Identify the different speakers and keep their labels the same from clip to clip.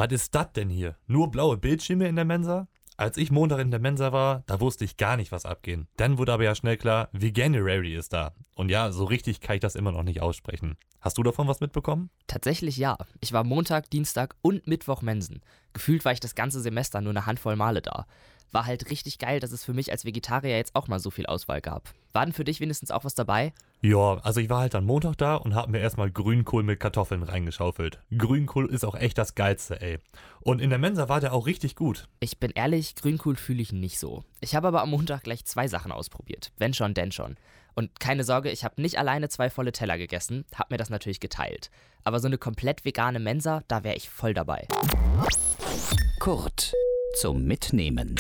Speaker 1: Was ist das denn hier? Nur blaue Bildschirme in der Mensa? Als ich Montag in der Mensa war, da wusste ich gar nicht, was abgehen. Dann wurde aber ja schnell klar, Veganuary ist da. Und ja, so richtig kann ich das immer noch nicht aussprechen. Hast du davon was mitbekommen?
Speaker 2: Tatsächlich ja. Ich war Montag, Dienstag und Mittwoch Mensen. Gefühlt war ich das ganze Semester nur eine Handvoll Male da. War halt richtig geil, dass es für mich als Vegetarier jetzt auch mal so viel Auswahl gab. War denn für dich wenigstens auch was dabei?
Speaker 1: Ja, also ich war halt am Montag da und hab mir erstmal Grünkohl mit Kartoffeln reingeschaufelt. Grünkohl ist auch echt das Geilste, ey. Und in der Mensa war der auch richtig gut.
Speaker 2: Ich bin ehrlich, Grünkohl fühle ich nicht so. Ich habe aber am Montag gleich 2 Sachen ausprobiert. Wenn schon, denn schon. Und keine Sorge, ich habe nicht alleine 2 volle Teller gegessen, hab mir das natürlich geteilt. Aber so eine komplett vegane Mensa, da wäre ich voll dabei.
Speaker 3: Kurt zum Mitnehmen.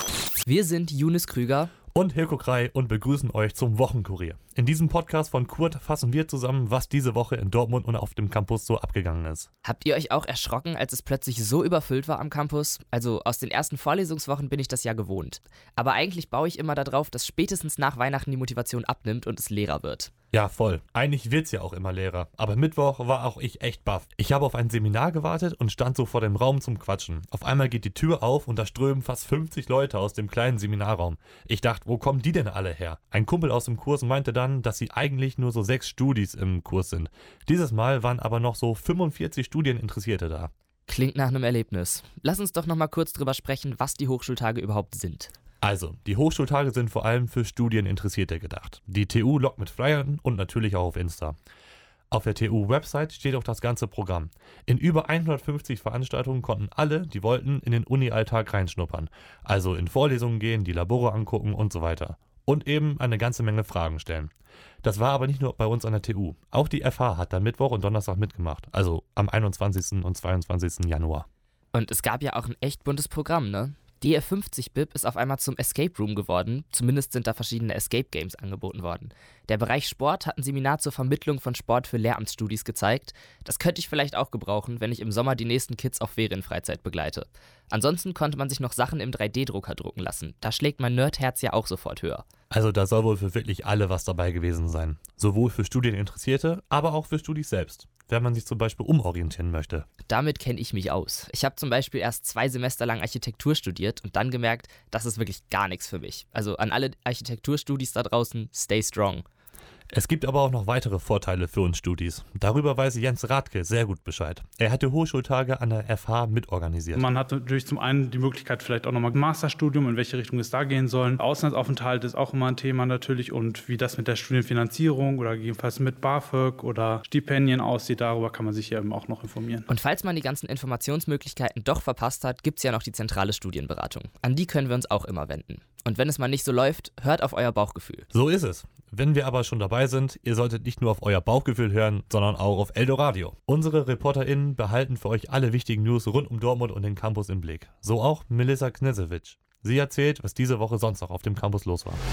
Speaker 2: Wir sind Younes Krüger
Speaker 1: Und Hilko Krei und begrüßen euch zum Wochenkurier. In diesem Podcast von Kurt fassen wir zusammen, was diese Woche in Dortmund und auf dem Campus so abgegangen ist.
Speaker 2: Habt ihr euch auch erschrocken, als es plötzlich so überfüllt war am Campus? Also aus den ersten Vorlesungswochen bin ich das ja gewohnt. Aber eigentlich baue ich immer darauf, dass spätestens nach Weihnachten die Motivation abnimmt und es leerer wird.
Speaker 1: Ja, voll. Eigentlich wird's ja auch immer leerer. Aber Mittwoch war auch ich echt baff. Ich habe auf ein Seminar gewartet und stand so vor dem Raum zum Quatschen. Auf einmal geht die Tür auf und da strömen fast 50 Leute aus dem kleinen Seminarraum. Ich dachte, wo kommen die denn alle her? Ein Kumpel aus dem Kurs meinte dann, dass sie eigentlich nur so 6 Studis im Kurs sind. Dieses Mal waren aber noch so 45 Studieninteressierte da.
Speaker 2: Klingt nach einem Erlebnis. Lass uns doch nochmal kurz drüber sprechen, was die Hochschultage überhaupt sind.
Speaker 1: Also, die Hochschultage sind vor allem für Studieninteressierte gedacht. Die TU lockt mit Flyern und natürlich auch auf Insta. Auf der TU-Website steht auch das ganze Programm. In über 150 Veranstaltungen konnten alle, die wollten, in den Uni-Alltag reinschnuppern. Also in Vorlesungen gehen, die Labore angucken und so weiter. Und eben eine ganze Menge Fragen stellen. Das war aber nicht nur bei uns an der TU. Auch die FH hat da Mittwoch und Donnerstag mitgemacht. Also am 21. und 22. Januar.
Speaker 2: Und es gab ja auch ein echt buntes Programm, ne? Die F50-Bib ist auf einmal zum Escape Room geworden, zumindest sind da verschiedene Escape Games angeboten worden. Der Bereich Sport hat ein Seminar zur Vermittlung von Sport für Lehramtsstudis gezeigt. Das könnte ich vielleicht auch gebrauchen, wenn ich im Sommer die nächsten Kids auf Ferienfreizeit begleite. Ansonsten konnte man sich noch Sachen im 3D-Drucker drucken lassen. Da schlägt mein Nerdherz ja auch sofort höher.
Speaker 1: Also da soll wohl für wirklich alle was dabei gewesen sein. Sowohl für Studieninteressierte, aber auch für Studis selbst. Wenn man sich zum Beispiel umorientieren möchte.
Speaker 2: Damit kenne ich mich aus. Ich habe zum Beispiel erst 2 Semester lang Architektur studiert und dann gemerkt, das ist wirklich gar nichts für mich. Also an alle Architekturstudis da draußen, stay strong.
Speaker 1: Es gibt aber auch noch weitere Vorteile für uns Studis. Darüber weiß Jens Rathke sehr gut Bescheid. Er hat die Hochschultage an der FH mitorganisiert.
Speaker 4: Man hat natürlich zum einen die Möglichkeit, vielleicht auch nochmal ein Masterstudium, in welche Richtung es da gehen soll. Auslandsaufenthalt ist auch immer ein Thema natürlich und wie das mit der Studienfinanzierung oder gegebenenfalls mit BAföG oder Stipendien aussieht, darüber kann man sich ja eben auch noch informieren.
Speaker 2: Und falls man die ganzen Informationsmöglichkeiten doch verpasst hat, gibt es ja noch die zentrale Studienberatung. An die können wir uns auch immer wenden. Und wenn es mal nicht so läuft, hört auf euer Bauchgefühl.
Speaker 1: So ist es. Wenn wir aber schon dabei sind, ihr solltet nicht nur auf euer Bauchgefühl hören, sondern auch auf Eldoradio. Unsere ReporterInnen behalten für euch alle wichtigen News rund um Dortmund und den Campus im Blick. So auch Melissa Knesewitsch. Sie erzählt, was diese Woche sonst noch auf dem Campus los war.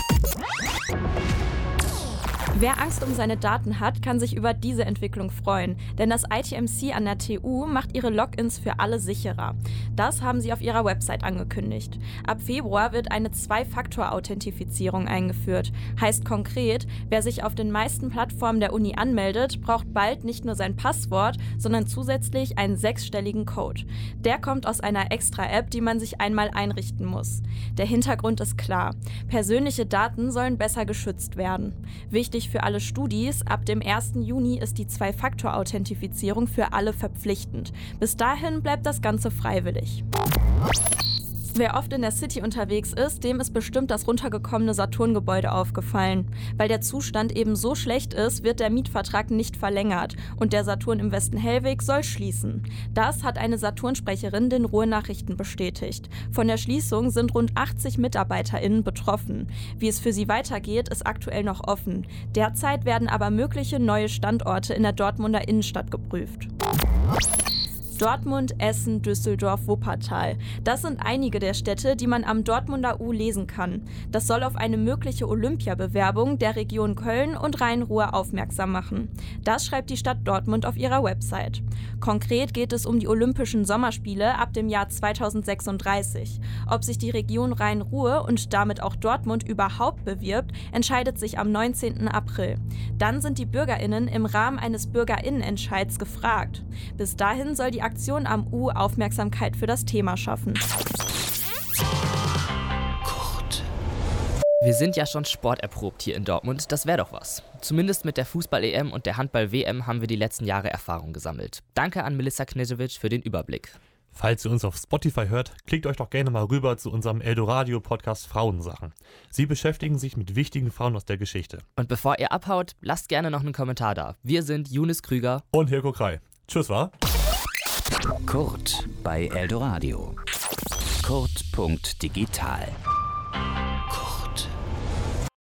Speaker 5: Wer Angst um seine Daten hat, kann sich über diese Entwicklung freuen, denn das ITMC an der TU macht ihre Logins für alle sicherer. Das haben sie auf ihrer Website angekündigt. Ab Februar wird eine 2-Faktor-Authentifizierung eingeführt. Heißt konkret, wer sich auf den meisten Plattformen der Uni anmeldet, braucht bald nicht nur sein Passwort, sondern zusätzlich einen 6-stelligen Code. Der kommt aus einer Extra-App, die man sich einmal einrichten muss. Der Hintergrund ist klar. Persönliche Daten sollen besser geschützt werden. Wichtig für alle Studis, ab dem 1. Juni ist die 2-Faktor-Authentifizierung für alle verpflichtend. Bis dahin bleibt das Ganze freiwillig. Wer oft in der City unterwegs ist, dem ist bestimmt das runtergekommene Saturn-Gebäude aufgefallen. Weil der Zustand eben so schlecht ist, wird der Mietvertrag nicht verlängert und der Saturn im Westen-Hellweg soll schließen. Das hat eine Saturn-Sprecherin den Ruhr-Nachrichten bestätigt. Von der Schließung sind rund 80 MitarbeiterInnen betroffen. Wie es für sie weitergeht, ist aktuell noch offen. Derzeit werden aber mögliche neue Standorte in der Dortmunder Innenstadt geprüft. Dortmund, Essen, Düsseldorf, Wuppertal. Das sind einige der Städte, die man am Dortmunder U lesen kann. Das soll auf eine mögliche Olympiabewerbung der Region Köln und Rhein-Ruhr aufmerksam machen. Das schreibt die Stadt Dortmund auf ihrer Website. Konkret geht es um die Olympischen Sommerspiele ab dem Jahr 2036. Ob sich die Region Rhein-Ruhr und damit auch Dortmund überhaupt bewirbt, entscheidet sich am 19. April. Dann sind die BürgerInnen im Rahmen eines BürgerInnenentscheids gefragt. Bis dahin soll die Aktion am U Aufmerksamkeit für das Thema schaffen.
Speaker 2: Wir sind ja schon sporterprobt hier in Dortmund, das wäre doch was. Zumindest mit der Fußball-EM und der Handball-WM haben wir die letzten Jahre Erfahrung gesammelt. Danke an Melissa Knežević für den Überblick.
Speaker 1: Falls ihr uns auf Spotify hört, klickt euch doch gerne mal rüber zu unserem Eldoradio-Podcast Frauensachen. Sie beschäftigen sich mit wichtigen Frauen aus der Geschichte.
Speaker 2: Und bevor ihr abhaut, lasst gerne noch einen Kommentar da. Wir sind Younes Krüger
Speaker 1: und Hirko Krei. Tschüss, wa?
Speaker 3: Kurt bei Eldoradio. Kurt.digital